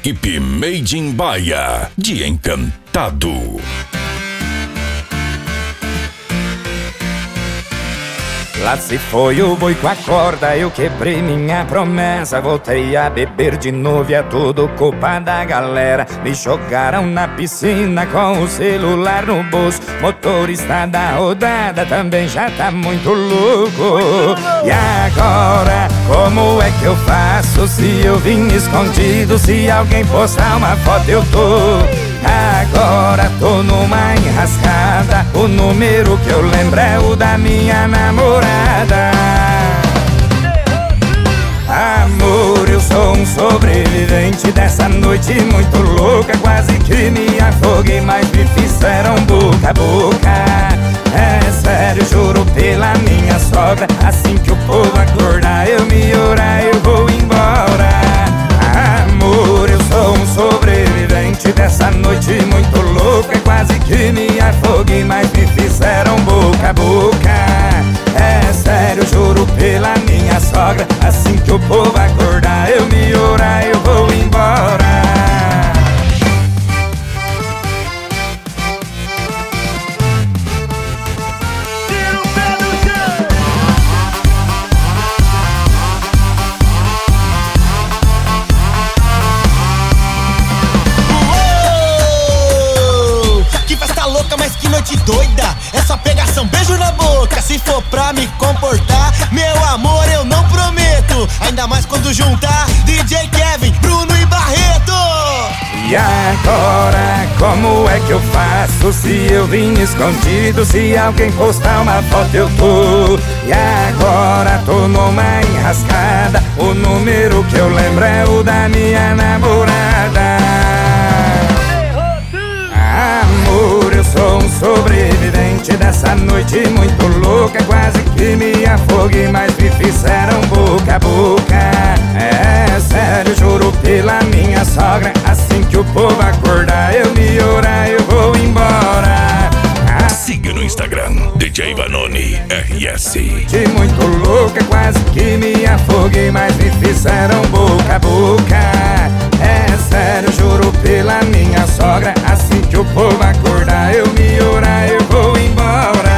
equipe Made in Bahia de Encantado. Lá se foi o boi com a corda, eu quebrei minha promessa. Voltei a beber de novo e é tudo culpa da galera. Me jogaram na piscina com o celular no bolso. Motorista da rodada também já tá muito louco. E agora, como é que eu faço se eu vim escondido? Se alguém postar uma foto eu tô... Agora tô numa enrascada. O número que eu lembro é o da minha namorada. Amor, eu sou um sobrevivente dessa noite muito louca. Quase que me afoguei, mas me fizeram boca a boca. É sério, juro pela minha sogra. Assim que o povo acordar, eu me orar, eu vou embora. Amor, eu sou um sobrevivente dessa noite muito louca. Quase que me afoguei, mas me fizeram boca a boca. É sério, juro pela minha sogra. Assim que o povo acordar, eu me orar, eu vou embora. Mas que noite doida, essa pegação, beijo na boca. Se for pra me comportar, meu amor, eu não prometo. Ainda mais quando juntar DJ Kevin, Bruno e Barreto. E agora, como é que eu faço se eu vim escondido? Se alguém postar uma foto eu tô. E agora tô numa enrascada. O número que eu lembro é o da minha namorada. Amor, eu sou um sobrevivente dessa noite muito louca. Quase que me afoguei, mas me fizeram boca a boca. É sério, juro pela minha sogra. Assim que o povo acordar, eu me orar, eu vou embora. Siga no Instagram, DJ Vanoni RS. De muito louca, quase que me afoguei, mas me fizeram boca a boca. É sério, juro pela minha sogra. Assim que o povo acordar, eu me orar, eu vou embora.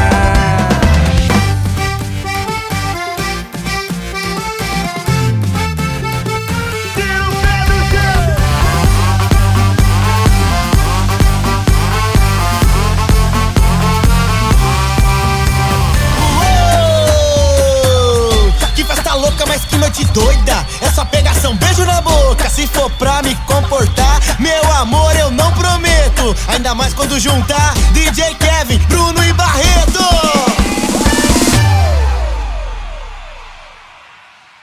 Mas que noite doida, essa pegação, beijo na boca. Se for pra me comportar, meu amor, eu não prometo. Ainda mais quando juntar DJ Kevin.